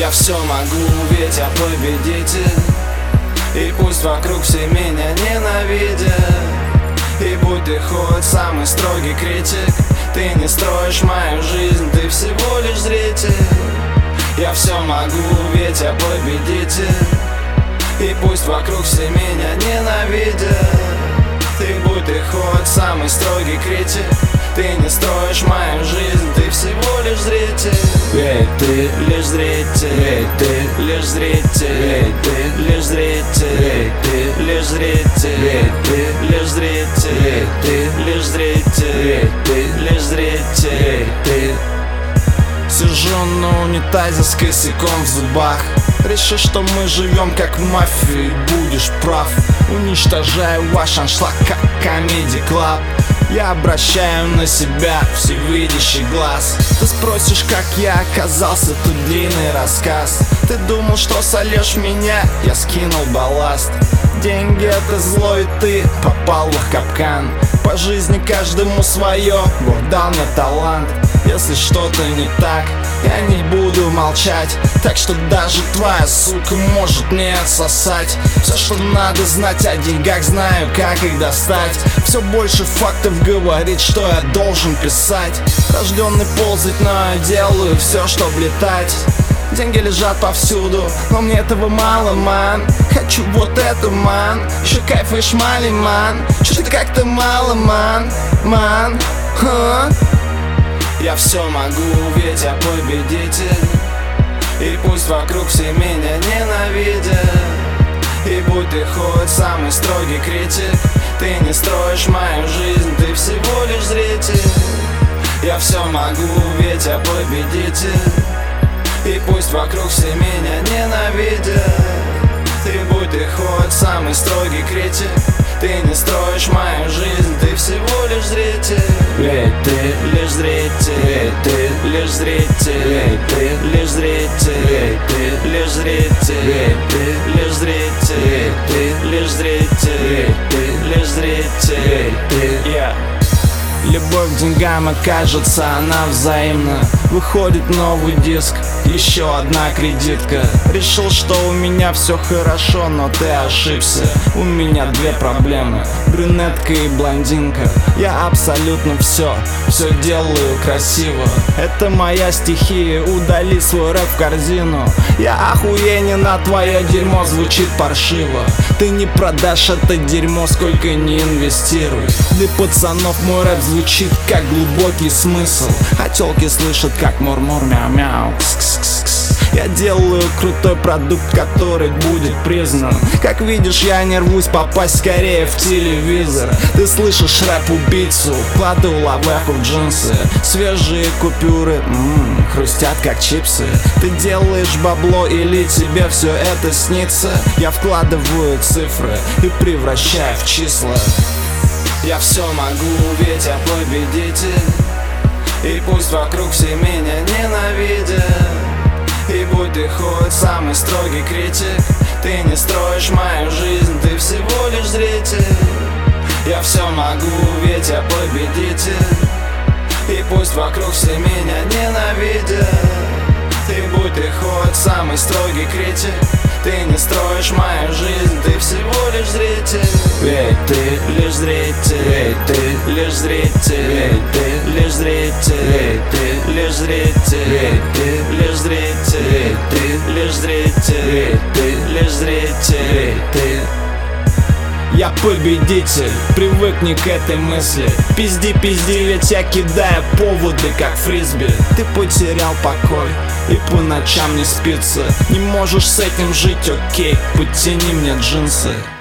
Я все могу, ведь я победитель. И пусть вокруг все меня ненавидят. И будь ты хоть самый строгий критик, ты не строишь мою жизнь, ты всего лишь зритель. Я все могу, ведь я победитель. И пусть вокруг все меня ненавидят. И будь ты хоть самый строгий критик, ты не строишь мою жизнь, ты всего лишь зритель. Ведь ты лишь зритель, ведь ты лишь зритель, ведь ты лишь зритель, ведь ты лишь зритель, ведь ты лишь зритель, ведь ты лишь зритель, ведь ты лишь зритель, ведь ты. Сижу на унитазе с косяком в зубах. Реши, что мы живем как в мафии, будешь прав. Уничтожаю ваш аншлаг, как Comedy Club. Я обращаю на себя всевидящий глаз. Ты спросишь, как я оказался, тут длинный рассказ. Ты думал, что сольешь меня, я скинул балласт. Деньги это зло, и ты попал в их капкан. По жизни каждому свое, Бог дал мне талант. Если что-то не так, я не буду молчать. Так что даже твоя сука может мне отсосать. Все, что надо знать о деньгах, знаю, как их достать. Все больше фактов говорит, что я должен писать. Рожденный ползать, но я делаю все, чтоб летать. Деньги лежат повсюду, но мне этого мало, ман. Хочу вот эту, ман. Еще кайф и шмали, ман. Что-то как-то мало, ман. Ман, Я все могу, ведь я победитель. И пусть вокруг все меня ненавидят. И будь ты хоть самый строгий критик, ты не строишь мою жизнь, ты всего лишь зритель. Я все могу, ведь я победитель. И пусть вокруг все меня ненавидят. И будь ты хоть самый строгий критик, ты не строишь мою жизнь, ты всего лишь зритель. Ведь ты лишь зритель, ведь ты лишь зритель, ведь ты лишь зритель, ведь ты лишь зритель, ведь ты лишь зритель, ведь ты лишь зритель, ведь ты лишь зритель, ведь ты. Любовь к деньгам, окажется, она взаимна. Выходит новый диск, еще одна кредитка. Решил, что у меня все хорошо, но ты ошибся. У меня две проблемы, брюнетка и блондинка. Я абсолютно все делаю красиво. Это моя стихия, удали свой рэп в корзину. Я охуенен, а твое дерьмо звучит паршиво. Ты не продашь это дерьмо, сколько не инвестируй. Для пацанов мой рэп звучит как глубокий смысл, а тёлки слышат как мур-мур, мяу-мяу, кс-кс-кс. Я делаю крутой продукт, который будет признан. Как видишь, я не рвусь попасть скорее в телевизор. Ты слышишь рэп-убийцу, кладу лавеху в джинсы. Свежие купюры, хрустят как чипсы. Ты делаешь бабло или тебе все это снится? Я вкладываю цифры и превращаю в числа. Я все могу, ведь я победитель. И пусть вокруг все меня ненавидят. И будь ты хоть самый строгий критик, ты не строишь мою жизнь, ты всего лишь зритель. Я все могу, ведь я победитель. И пусть вокруг все меня ненавидят. И будь ты хоть самый строгий критик, ты не строишь мою жизнь, ты всего лишь зритель. Ведь ты лишь зритель, ведь ты лишь зритель, ведь ты лишь зритель, ведь ты лишь зритель, ведь ты лишь зритель, ведь ты лишь зритель, ведь ты лишь зритель, ведь ты. Я победитель, привыкни к этой мысли. Пизди, ведь я кидаю поводы, как фрисби. Ты потерял покой и по ночам не спится. Не можешь с этим жить, окей, подтяни мне джинсы.